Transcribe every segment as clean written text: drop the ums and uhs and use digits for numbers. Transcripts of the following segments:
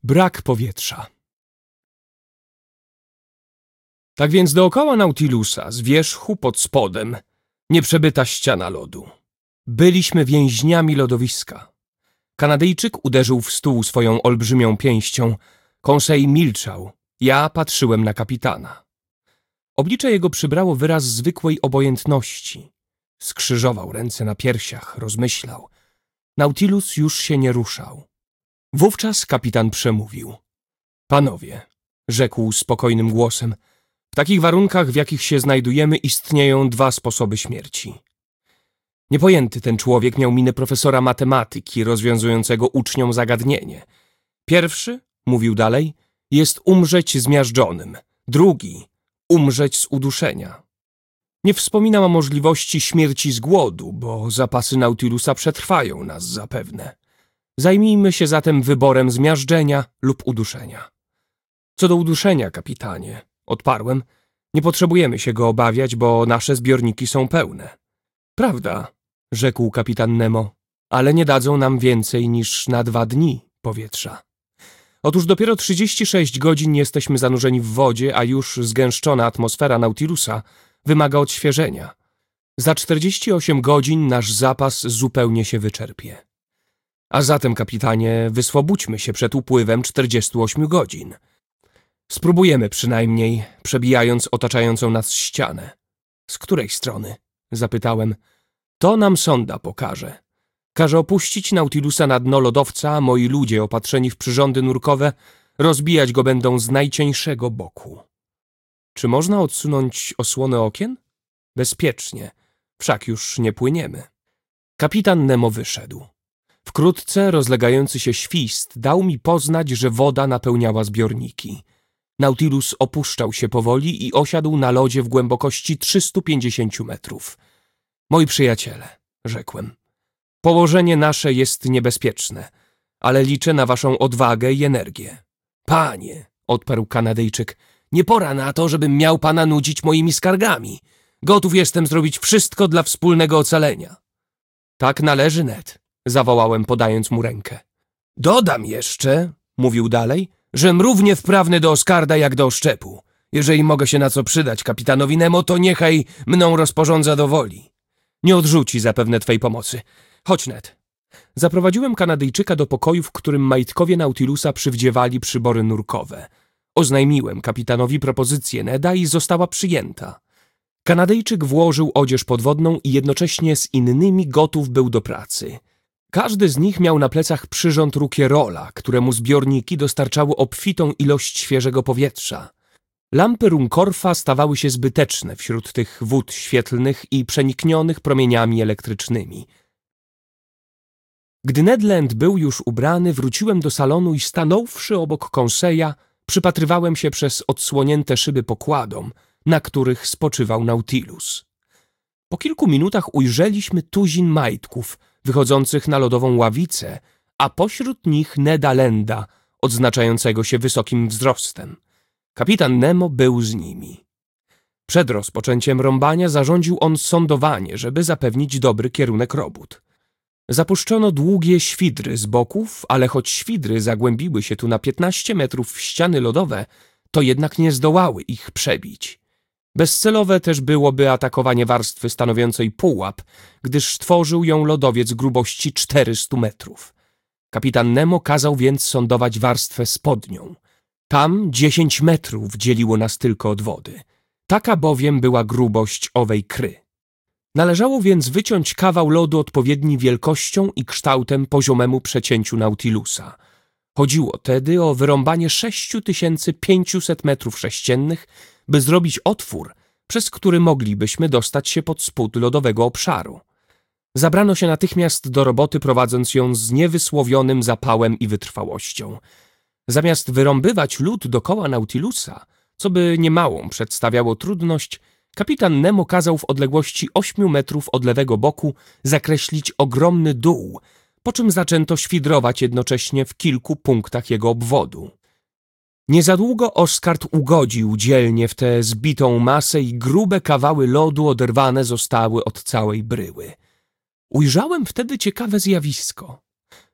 Brak powietrza. Tak więc dookoła Nautilusa, z wierzchu pod spodem, nieprzebyta ściana lodu. Byliśmy więźniami lodowiska. Kanadyjczyk uderzył w stół swoją olbrzymią pięścią. Conseil milczał. Ja patrzyłem na kapitana. Oblicze jego przybrało wyraz zwykłej obojętności. Skrzyżował ręce na piersiach, rozmyślał. Nautilus już się nie ruszał. Wówczas kapitan przemówił. Panowie, rzekł spokojnym głosem, w takich warunkach, w jakich się znajdujemy, istnieją dwa sposoby śmierci. Niepojęty ten człowiek miał minę profesora matematyki rozwiązującego uczniom zagadnienie. Pierwszy, mówił dalej, jest umrzeć zmiażdżonym. Drugi, umrzeć z uduszenia. Nie wspominam o możliwości śmierci z głodu, bo zapasy Nautilusa przetrwają nas zapewne. Zajmijmy się zatem wyborem zmiażdżenia lub uduszenia. Co do uduszenia, kapitanie, odparłem, nie potrzebujemy się go obawiać, bo nasze zbiorniki są pełne. Prawda, rzekł kapitan Nemo, ale nie dadzą nam więcej niż na 2 dni powietrza. Otóż dopiero 36 godzin jesteśmy zanurzeni w wodzie, a już zgęszczona atmosfera Nautilusa wymaga odświeżenia. Za 48 godzin nasz zapas zupełnie się wyczerpie. A zatem, kapitanie, wyswobódźmy się przed upływem 48 godzin. Spróbujemy przynajmniej, przebijając otaczającą nas ścianę. Z której strony? Zapytałem. To nam sonda pokaże. Każe opuścić Nautilusa na dno lodowca, a moi ludzie opatrzeni w przyrządy nurkowe rozbijać go będą z najcieńszego boku. Czy można odsunąć osłonę okien? Bezpiecznie, wszak już nie płyniemy. Kapitan Nemo wyszedł. Wkrótce rozlegający się świst dał mi poznać, że woda napełniała zbiorniki. Nautilus opuszczał się powoli i osiadł na lodzie w głębokości 350 metrów. Moi przyjaciele, rzekłem, położenie nasze jest niebezpieczne, ale liczę na waszą odwagę i energię. Panie, odparł Kanadyjczyk, nie pora na to, żebym miał pana nudzić moimi skargami. Gotów jestem zrobić wszystko dla wspólnego ocalenia. Tak należy, Ned, zawołałem, podając mu rękę. Dodam jeszcze, mówił dalej, żem równie wprawny do Oskarda jak do oszczepu. Jeżeli mogę się na co przydać kapitanowi Nemo, to niechaj mną rozporządza do woli. Nie odrzuci zapewne twej pomocy. Chodź, Ned. Zaprowadziłem Kanadyjczyka do pokoju, w którym majtkowie Nautilusa przywdziewali przybory nurkowe. Oznajmiłem kapitanowi propozycję Neda i została przyjęta. Kanadyjczyk włożył odzież podwodną i jednocześnie z innymi gotów był do pracy. Każdy z nich miał na plecach przyrząd Rukierola, któremu zbiorniki dostarczały obfitą ilość świeżego powietrza. Lampy Runcorfa stawały się zbyteczne wśród tych wód świetlnych i przeniknionych promieniami elektrycznymi. Gdy Ned Land był już ubrany, wróciłem do salonu i stanąwszy obok Conseila, przypatrywałem się przez odsłonięte szyby pokładom, na których spoczywał Nautilus. Po kilku minutach ujrzeliśmy tuzin majtków wychodzących na lodową ławicę, a pośród nich Neda Landa, odznaczającego się wysokim wzrostem. Kapitan Nemo był z nimi. Przed rozpoczęciem rąbania zarządził on sondowanie, żeby zapewnić dobry kierunek robót. Zapuszczono długie świdry z boków, ale choć świdry zagłębiły się tu na 15 metrów w ściany lodowe, to jednak nie zdołały ich przebić. Bezcelowe też byłoby atakowanie warstwy stanowiącej pułap, gdyż tworzył ją lodowiec grubości 400 metrów. Kapitan Nemo kazał więc sondować warstwę spodnią. Tam 10 metrów dzieliło nas tylko od wody. Taka bowiem była grubość owej kry. Należało więc wyciąć kawał lodu odpowiedni wielkością i kształtem poziomemu przecięciu Nautilusa. Chodziło tedy o wyrąbanie 6500 metrów sześciennych, by zrobić otwór, przez który moglibyśmy dostać się pod spód lodowego obszaru. Zabrano się natychmiast do roboty, prowadząc ją z niewysłowionym zapałem i wytrwałością. Zamiast wyrąbywać lód dokoła Nautilusa, co by niemałą przedstawiało trudność, kapitan Nemo kazał w odległości 8 metrów od lewego boku zakreślić ogromny dół, po czym zaczęto świdrować jednocześnie w kilku punktach jego obwodu. Niezadługo Oscard ugodził dzielnie w tę zbitą masę i grube kawały lodu oderwane zostały od całej bryły. Ujrzałem wtedy ciekawe zjawisko.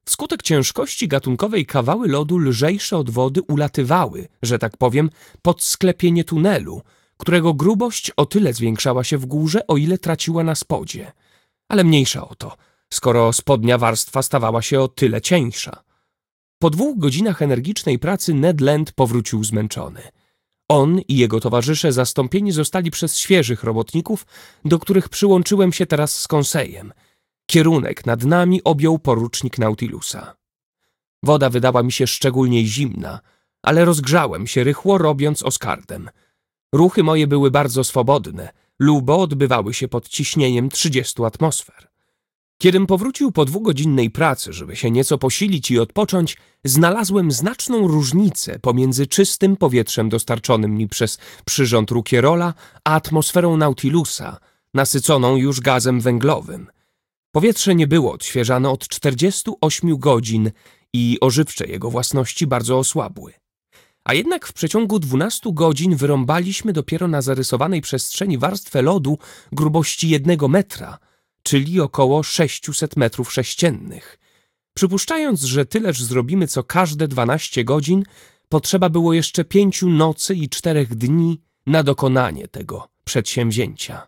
Wskutek ciężkości gatunkowej kawały lodu lżejsze od wody ulatywały, że tak powiem, pod sklepienie tunelu, którego grubość o tyle zwiększała się w górze, o ile traciła na spodzie. Ale mniejsza o to, skoro spodnia warstwa stawała się o tyle cieńsza. Po 2 godzinach energicznej pracy Ned Land powrócił zmęczony. On i jego towarzysze zastąpieni zostali przez świeżych robotników, do których przyłączyłem się teraz z Conseilem. Kierunek nad nami objął porucznik Nautilusa. Woda wydała mi się szczególnie zimna, ale rozgrzałem się rychło, robiąc oskardem. Ruchy moje były bardzo swobodne, lubo odbywały się pod ciśnieniem 30 atmosfer. Kiedym powrócił po 2-godzinnej pracy, żeby się nieco posilić i odpocząć, znalazłem znaczną różnicę pomiędzy czystym powietrzem dostarczonym mi przez przyrząd Rouquairola, a atmosferą Nautilusa, nasyconą już gazem węglowym. Powietrze nie było odświeżane od 48 godzin i ożywcze jego własności bardzo osłabły. A jednak w przeciągu 12 godzin wyrąbaliśmy dopiero na zarysowanej przestrzeni warstwę lodu grubości 1 metra, czyli około 600 metrów sześciennych. Przypuszczając, że tyleż zrobimy co każde 12 godzin, potrzeba było jeszcze 5 nocy i 4 dni na dokonanie tego przedsięwzięcia.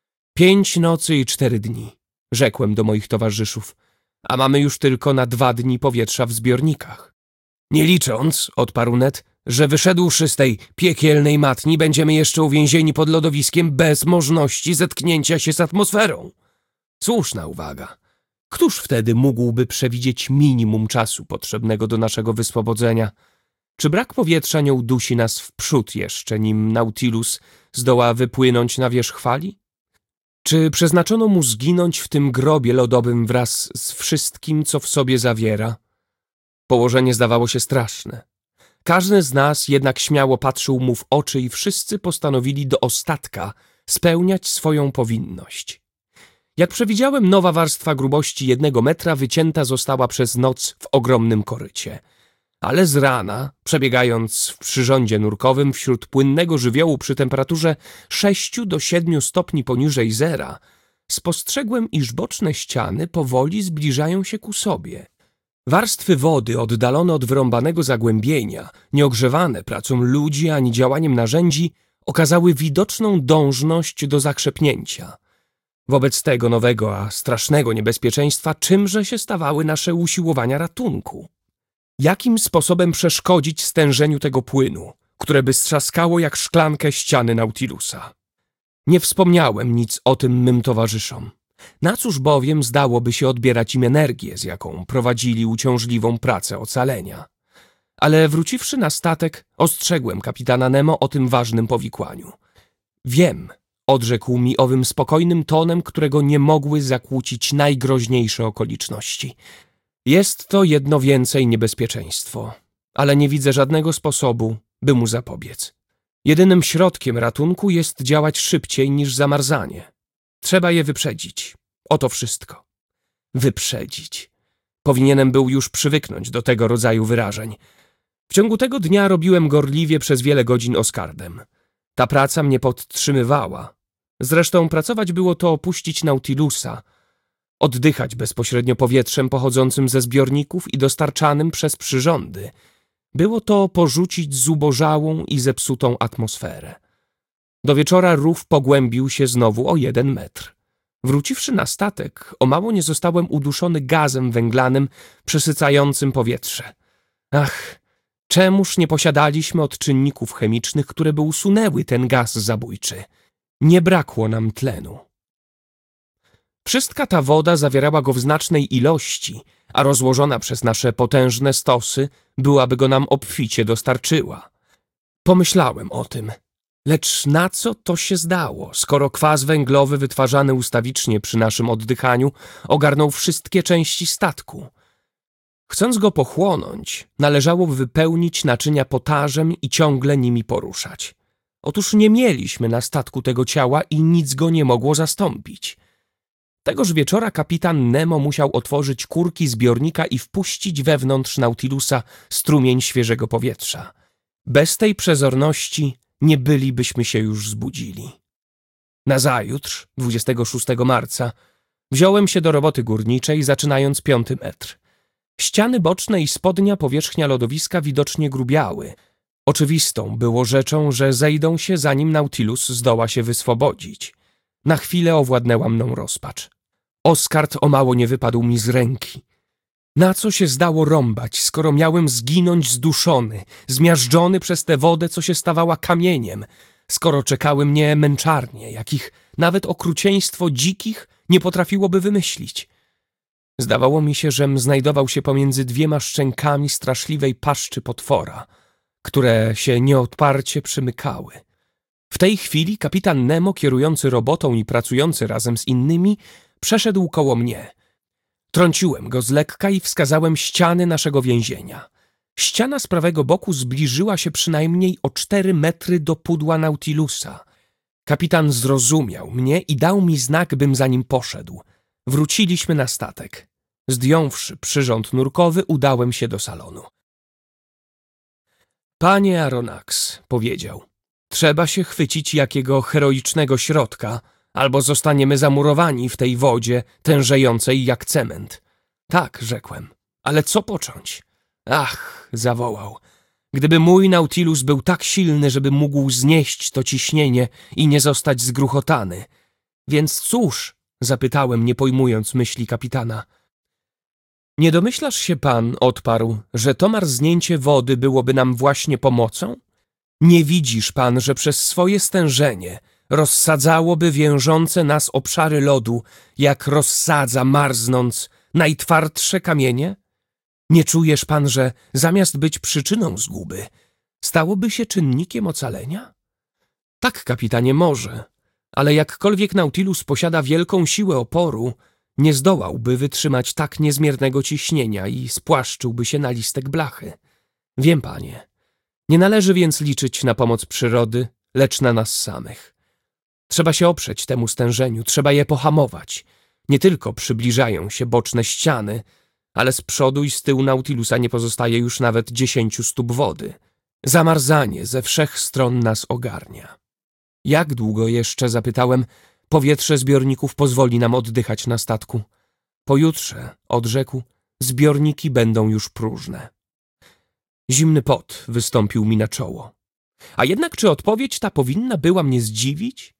5 nocy i 4 dni, rzekłem do moich towarzyszów, a mamy już tylko na 2 dni powietrza w zbiornikach. Nie licząc, odparł Ned, że wyszedłszy z tej piekielnej matni, będziemy jeszcze uwięzieni pod lodowiskiem bez możliwości zetknięcia się z atmosferą. Słuszna uwaga. Któż wtedy mógłby przewidzieć minimum czasu potrzebnego do naszego wyswobodzenia? Czy brak powietrza nie udusi nas w przód jeszcze, nim Nautilus zdoła wypłynąć na wierzch fali? Czy przeznaczono mu zginąć w tym grobie lodowym wraz z wszystkim, co w sobie zawiera? Położenie zdawało się straszne. Każdy z nas jednak śmiało patrzył mu w oczy i wszyscy postanowili do ostatka spełniać swoją powinność. Jak przewidziałem, nowa warstwa grubości 1 metra wycięta została przez noc w ogromnym korycie. Ale z rana, przebiegając w przyrządzie nurkowym wśród płynnego żywiołu przy temperaturze 6 do 7 stopni poniżej zera, spostrzegłem, iż boczne ściany powoli zbliżają się ku sobie. Warstwy wody oddalone od wyrąbanego zagłębienia, nieogrzewane pracą ludzi ani działaniem narzędzi, okazały widoczną dążność do zakrzepnięcia. Wobec tego nowego, a strasznego niebezpieczeństwa czymże się stawały nasze usiłowania ratunku? Jakim sposobem przeszkodzić stężeniu tego płynu, które by strzaskało jak szklankę ściany Nautilusa? Nie wspomniałem nic o tym mym towarzyszom. Na cóż bowiem zdałoby się odbierać im energię, z jaką prowadzili uciążliwą pracę ocalenia. Ale wróciwszy na statek, ostrzegłem kapitana Nemo o tym ważnym powikłaniu. Wiem, odrzekł mi owym spokojnym tonem, którego nie mogły zakłócić najgroźniejsze okoliczności. Jest to jedno więcej niebezpieczeństwo, ale nie widzę żadnego sposobu, by mu zapobiec. Jedynym środkiem ratunku jest działać szybciej niż zamarzanie. Trzeba je wyprzedzić. Oto wszystko. Wyprzedzić. Powinienem był już przywyknąć do tego rodzaju wyrażeń. W ciągu tego dnia robiłem gorliwie przez wiele godzin oskardem. Ta praca mnie podtrzymywała. Zresztą pracować było to opuścić Nautilusa, oddychać bezpośrednio powietrzem pochodzącym ze zbiorników i dostarczanym przez przyrządy. Było to porzucić zubożałą i zepsutą atmosferę. Do wieczora rów pogłębił się znowu o 1 metr. Wróciwszy na statek, o mało nie zostałem uduszony gazem węglanym przesycającym powietrze. Ach, czemuż nie posiadaliśmy odczynników chemicznych, które by usunęły ten gaz zabójczy? Nie brakło nam tlenu. Wszystka ta woda zawierała go w znacznej ilości, a rozłożona przez nasze potężne stosy byłaby go nam obficie dostarczyła. Pomyślałem o tym. Lecz na co to się zdało, skoro kwas węglowy wytwarzany ustawicznie przy naszym oddychaniu ogarnął wszystkie części statku? Chcąc go pochłonąć, należało wypełnić naczynia potażem i ciągle nimi poruszać. Otóż nie mieliśmy na statku tego ciała i nic go nie mogło zastąpić. Tegoż wieczora kapitan Nemo musiał otworzyć kurki zbiornika i wpuścić wewnątrz Nautilusa strumień świeżego powietrza. Bez tej przezorności nie bylibyśmy się już zbudzili. Nazajutrz, 26 marca, wziąłem się do roboty górniczej, zaczynając 5. metr. Ściany boczne i spodnia powierzchnia lodowiska widocznie grubiały. Oczywistą było rzeczą, że zejdą się, zanim Nautilus zdoła się wyswobodzić. Na chwilę owładnęła mną rozpacz. Oskard o mało nie wypadł mi z ręki. Na co się zdało rąbać, skoro miałem zginąć zduszony, zmiażdżony przez tę wodę, co się stawała kamieniem, skoro czekały mnie męczarnie, jakich nawet okrucieństwo dzikich nie potrafiłoby wymyślić. Zdawało mi się, żem znajdował się pomiędzy dwiema szczękami straszliwej paszczy potwora, które się nieodparcie przymykały. W tej chwili kapitan Nemo, kierujący robotą i pracujący razem z innymi, przeszedł koło mnie. Trąciłem go z lekka i wskazałem ściany naszego więzienia. Ściana z prawego boku zbliżyła się przynajmniej o 4 metry do pudła Nautilusa. Kapitan zrozumiał mnie i dał mi znak, bym za nim poszedł. Wróciliśmy na statek. Zdjąwszy przyrząd nurkowy, udałem się do salonu. Panie Aronnax, powiedział, trzeba się chwycić jakiego heroicznego środka, albo zostaniemy zamurowani w tej wodzie tężejącej jak cement. Tak, rzekłem, ale co począć? Ach, zawołał, gdyby mój Nautilus był tak silny, żeby mógł znieść to ciśnienie i nie zostać zgruchotany. Więc cóż? Zapytałem, nie pojmując myśli kapitana. Nie domyślasz się pan, odparł, że to marznięcie wody byłoby nam właśnie pomocą? Nie widzisz pan, że przez swoje stężenie rozsadzałoby wiążące nas obszary lodu, jak rozsadza, marznąc, najtwardsze kamienie? Nie czujesz pan, że zamiast być przyczyną zguby, stałoby się czynnikiem ocalenia? Tak, kapitanie, może, ale jakkolwiek Nautilus posiada wielką siłę oporu, nie zdołałby wytrzymać tak niezmiernego ciśnienia i spłaszczyłby się na listek blachy. Wiem, panie, nie należy więc liczyć na pomoc przyrody, lecz na nas samych. Trzeba się oprzeć temu stężeniu, trzeba je pohamować. Nie tylko przybliżają się boczne ściany, ale z przodu i z tyłu Nautilusa nie pozostaje już nawet 10 stóp wody. Zamarzanie ze wszech stron nas ogarnia. Jak długo jeszcze, zapytałem, powietrze zbiorników pozwoli nam oddychać na statku? Pojutrze, odrzekł, zbiorniki będą już próżne. Zimny pot wystąpił mi na czoło. A jednak czy odpowiedź ta powinna była mnie zdziwić?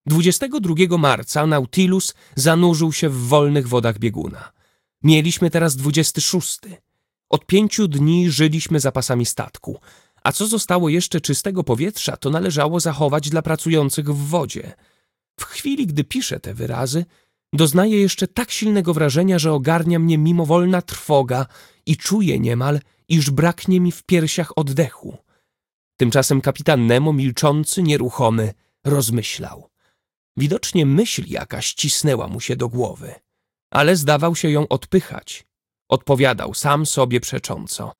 22 marca Nautilus zanurzył się w wolnych wodach bieguna. Mieliśmy teraz 26. Od 5 dni żyliśmy zapasami statku, a co zostało jeszcze czystego powietrza, to należało zachować dla pracujących w wodzie. W chwili, gdy piszę te wyrazy, doznaję jeszcze tak silnego wrażenia, że ogarnia mnie mimowolna trwoga i czuję niemal, iż braknie mi w piersiach oddechu. Tymczasem kapitan Nemo, milczący, nieruchomy, rozmyślał. Widocznie myśl jakaś cisnęła mu się do głowy, ale zdawał się ją odpychać. Odpowiadał sam sobie przecząco.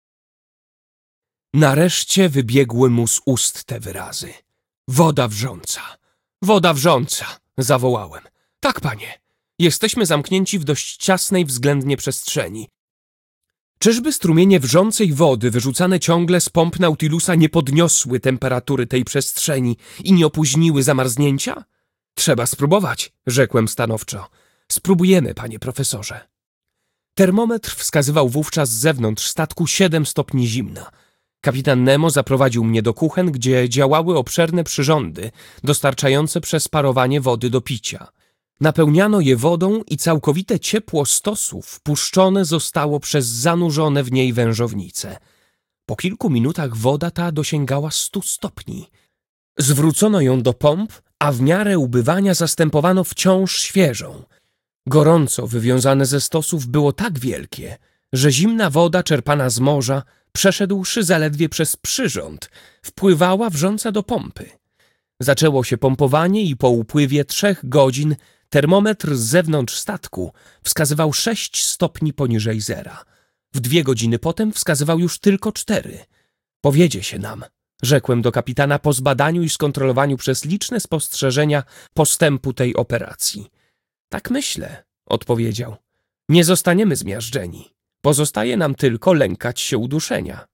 Nareszcie wybiegły mu z ust te wyrazy. Woda wrząca, woda wrząca, zawołałem. Tak, panie, jesteśmy zamknięci w dość ciasnej względnie przestrzeni. Czyżby strumienie wrzącej wody wyrzucane ciągle z pomp Nautilusa nie podniosły temperatury tej przestrzeni i nie opóźniły zamarznięcia? Trzeba spróbować, rzekłem stanowczo. Spróbujemy, panie profesorze. Termometr wskazywał wówczas z zewnątrz statku 7 stopni zimna. Kapitan Nemo zaprowadził mnie do kuchen, gdzie działały obszerne przyrządy dostarczające przez parowanie wody do picia. Napełniano je wodą i całkowite ciepło stosów puszczone zostało przez zanurzone w niej wężownice. Po kilku minutach woda ta dosięgała 100 stopni. Zwrócono ją do pomp, a w miarę ubywania zastępowano wciąż świeżą. Gorąco wywiązane ze stosów było tak wielkie, że zimna woda czerpana z morza, przeszedłszy zaledwie przez przyrząd, wpływała wrząca do pompy. Zaczęło się pompowanie i po upływie 3 godzin termometr z zewnątrz statku wskazywał 6 stopni poniżej zera. W 2 godziny potem wskazywał już tylko 4. Powiedzie się nam, rzekłem do kapitana po zbadaniu i skontrolowaniu przez liczne spostrzeżenia postępu tej operacji. Tak myślę, odpowiedział. Nie zostaniemy zmiażdżeni. Pozostaje nam tylko lękać się uduszenia.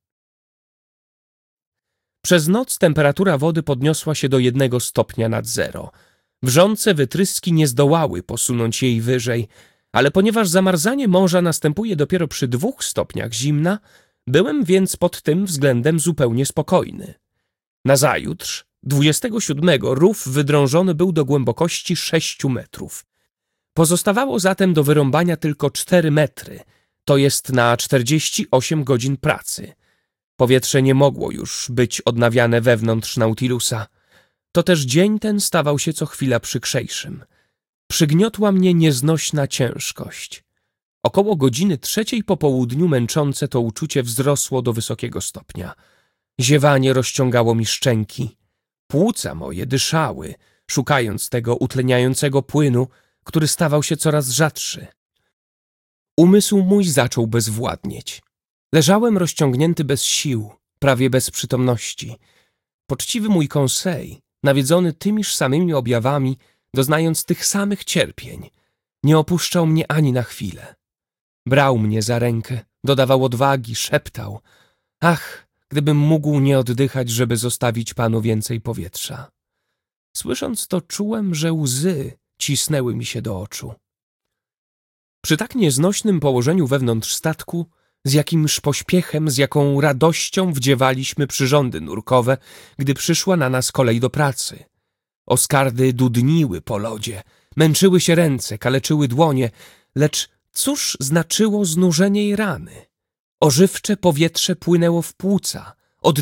Przez noc temperatura wody podniosła się do 1 stopnia nad zero. Wrzące wytryski nie zdołały posunąć jej wyżej, Ale ponieważ zamarzanie morza następuje dopiero przy 2 stopniach zimna, byłem więc pod tym względem zupełnie spokojny. Nazajutrz, 27, rów wydrążony był do głębokości 6 metrów. Pozostawało zatem do wyrąbania tylko 4 metry, to jest na 48 godzin pracy. Powietrze nie mogło już być odnawiane wewnątrz Nautilusa. To też dzień ten stawał się co chwila przykrzejszym. Przygniotła mnie nieznośna ciężkość. Około godziny 3 po południu męczące to uczucie wzrosło do wysokiego stopnia. Ziewanie rozciągało mi szczęki. Płuca moje dyszały, szukając tego utleniającego płynu, który stawał się coraz rzadszy. Umysł mój zaczął bezwładnieć. Leżałem rozciągnięty bez sił, prawie bez przytomności. Poczciwy mój Conseil, nawiedzony tymiż samymi objawami, doznając tych samych cierpień, nie opuszczał mnie ani na chwilę. Brał mnie za rękę, dodawał odwagi, szeptał: ach, gdybym mógł nie oddychać, żeby zostawić panu więcej powietrza. Słysząc to, czułem, że łzy cisnęły mi się do oczu. Przy tak nieznośnym położeniu wewnątrz statku, z jakimż pośpiechem, z jaką radością wdziewaliśmy przyrządy nurkowe, gdy przyszła na nas kolej do pracy. Oskardy dudniły po lodzie, męczyły się ręce, kaleczyły dłonie, lecz cóż znaczyło znużenie i rany? Ożywcze powietrze płynęło w płuca.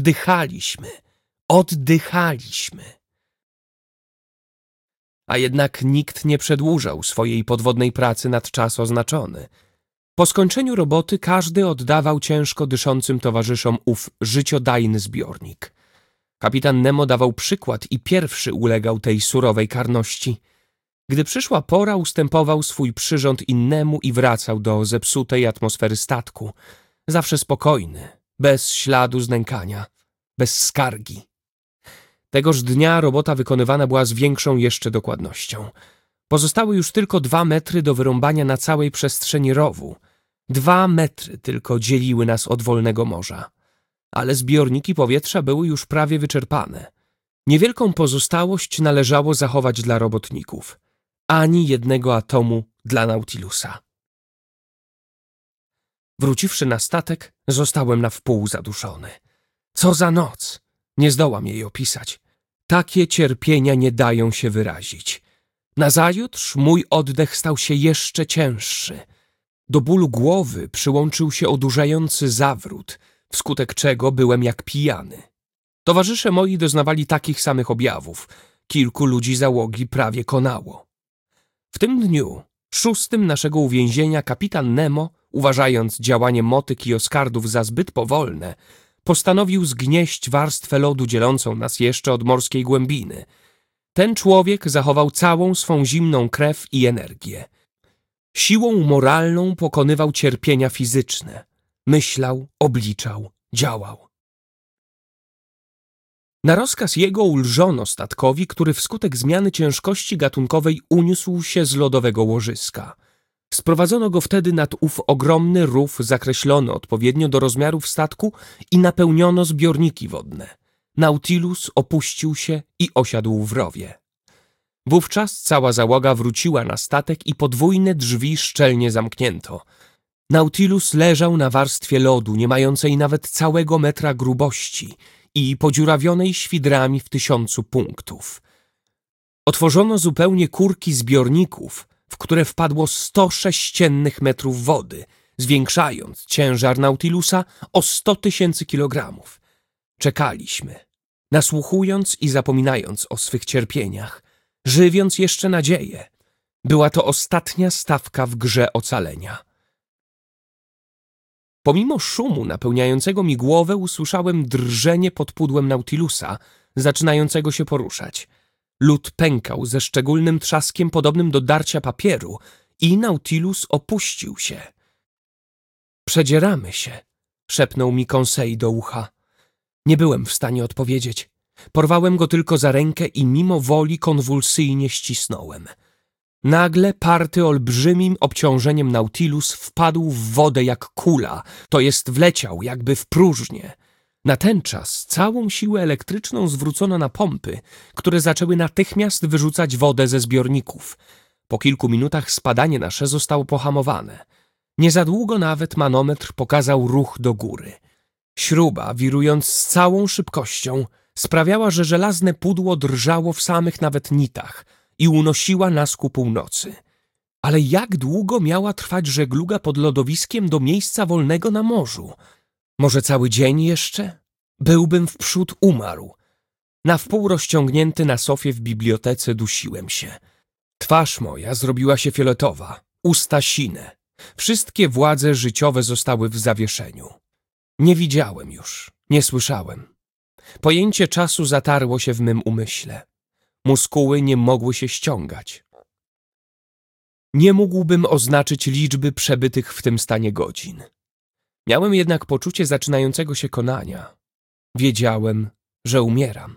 Oddychaliśmy. A jednak nikt nie przedłużał swojej podwodnej pracy nad czas oznaczony. Po skończeniu roboty każdy oddawał ciężko dyszącym towarzyszom ów życiodajny zbiornik. Kapitan Nemo dawał przykład i pierwszy ulegał tej surowej karności. Gdy przyszła pora, ustępował swój przyrząd innemu i wracał do zepsutej atmosfery statku. Zawsze spokojny, bez śladu znękania, bez skargi. Tegoż dnia robota wykonywana była z większą jeszcze dokładnością. Pozostały już tylko 2 metry do wyrąbania na całej przestrzeni rowu. 2 metry tylko dzieliły nas od wolnego morza. Ale zbiorniki powietrza były już prawie wyczerpane. Niewielką pozostałość należało zachować dla robotników. Ani jednego atomu dla Nautilusa. Wróciwszy na statek, zostałem na wpół zaduszony. Co za noc! Nie zdołam jej opisać. Takie cierpienia nie dają się wyrazić. Nazajutrz mój oddech stał się jeszcze cięższy. Do bólu głowy przyłączył się odurzający zawrót, wskutek czego byłem jak pijany. Towarzysze moi doznawali takich samych objawów. Kilku ludzi załogi prawie konało. W tym dniu, 6. naszego uwięzienia, kapitan Nemo, uważając działanie motyk i oskardów za zbyt powolne, postanowił zgnieść warstwę lodu dzielącą nas jeszcze od morskiej głębiny. Ten człowiek zachował całą swą zimną krew i energię. Siłą moralną pokonywał cierpienia fizyczne. Myślał, obliczał, działał. Na rozkaz jego ulżono statkowi, który wskutek zmiany ciężkości gatunkowej uniósł się z lodowego łożyska. Sprowadzono go wtedy nad ów ogromny rów zakreślony odpowiednio do rozmiarów statku i napełniono zbiorniki wodne. Nautilus opuścił się i osiadł w rowie. Wówczas cała załoga wróciła na statek i podwójne drzwi szczelnie zamknięto. Nautilus leżał na warstwie lodu, nie mającej nawet całego metra grubości i podziurawionej świdrami w 1000 punktów. Otworzono zupełnie kurki zbiorników, w które wpadło 100 sześciennych metrów wody, zwiększając ciężar Nautilusa o 100 000 kilogramów. Czekaliśmy, nasłuchując i zapominając o swych cierpieniach, żywiąc jeszcze nadzieję. Była to ostatnia stawka w grze ocalenia. Pomimo szumu napełniającego mi głowę usłyszałem drżenie pod pudłem Nautilusa, zaczynającego się poruszać. Lód pękał ze szczególnym trzaskiem podobnym do darcia papieru i Nautilus opuścił się. Przedzieramy się, szepnął mi Conseil do ucha. Nie byłem w stanie odpowiedzieć. Porwałem go tylko za rękę i mimo woli konwulsyjnie ścisnąłem. Nagle party olbrzymim obciążeniem Nautilus wpadł w wodę jak kula, to jest wleciał jakby w próżnię. Na ten czas całą siłę elektryczną zwrócono na pompy, które zaczęły natychmiast wyrzucać wodę ze zbiorników. Po kilku minutach spadanie nasze zostało pohamowane. Nie za długo nawet manometr pokazał ruch do góry. Śruba, wirując z całą szybkością, sprawiała, że żelazne pudło drżało w samych nawet nitach i unosiła nas ku północy. Ale jak długo miała trwać żegluga pod lodowiskiem do miejsca wolnego na morzu? Może cały dzień jeszcze? Byłbym wprzód umarł. Na wpół rozciągnięty na sofie w bibliotece dusiłem się. Twarz moja zrobiła się fioletowa, usta sine. Wszystkie władze życiowe zostały w zawieszeniu. Nie widziałem już, nie słyszałem. Pojęcie czasu zatarło się w mym umyśle. Muskuły nie mogły się ściągać. Nie mógłbym oznaczyć liczby przebytych w tym stanie godzin. Miałem jednak poczucie zaczynającego się konania. Wiedziałem, że umieram.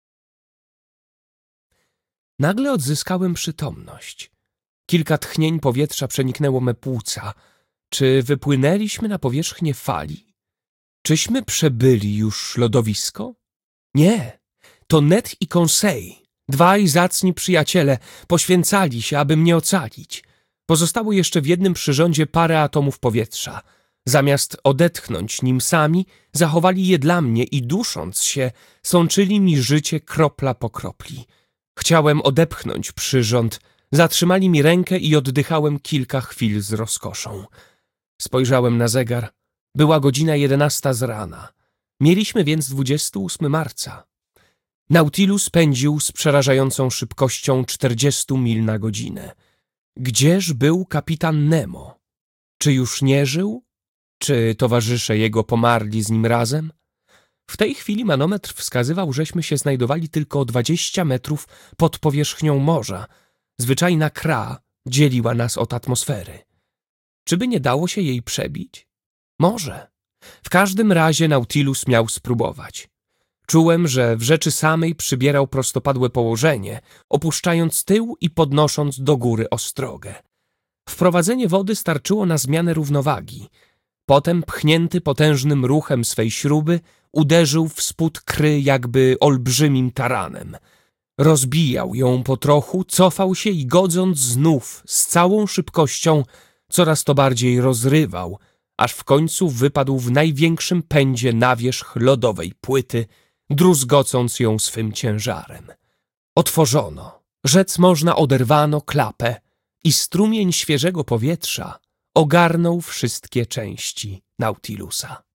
Nagle odzyskałem przytomność. Kilka tchnień powietrza przeniknęło me płuca. Czy wypłynęliśmy na powierzchnię fali? Czyśmy przebyli już lodowisko? Nie, to Ned i Conseil, dwaj zacni przyjaciele, poświęcali się, aby mnie ocalić. Pozostało jeszcze w jednym przyrządzie parę atomów powietrza. Zamiast odetchnąć nim sami, zachowali je dla mnie i dusząc się, sączyli mi życie kropla po kropli. Chciałem odepchnąć przyrząd, zatrzymali mi rękę i oddychałem kilka chwil z rozkoszą. Spojrzałem na zegar. Była godzina 11 z rana. Mieliśmy więc 28 marca. Nautilus pędził z przerażającą szybkością 40 mil na godzinę. Gdzież był kapitan Nemo? Czy już nie żył? Czy towarzysze jego pomarli z nim razem? W tej chwili manometr wskazywał, żeśmy się znajdowali tylko o 20 metrów pod powierzchnią morza. Zwyczajna kra dzieliła nas od atmosfery. Czyby nie dało się jej przebić? Może. W każdym razie Nautilus miał spróbować. Czułem, że w rzeczy samej przybierał prostopadłe położenie, opuszczając tył i podnosząc do góry ostrogę. Wprowadzenie wody starczyło na zmianę równowagi. Potem, pchnięty potężnym ruchem swej śruby, uderzył w spód kry jakby olbrzymim taranem. Rozbijał ją po trochu, cofał się i godząc znów z całą szybkością, coraz to bardziej rozrywał, aż w końcu wypadł w największym pędzie na wierzch lodowej płyty, druzgocąc ją swym ciężarem. Otworzono, rzec można oderwano klapę i strumień świeżego powietrza ogarnął wszystkie części Nautilusa.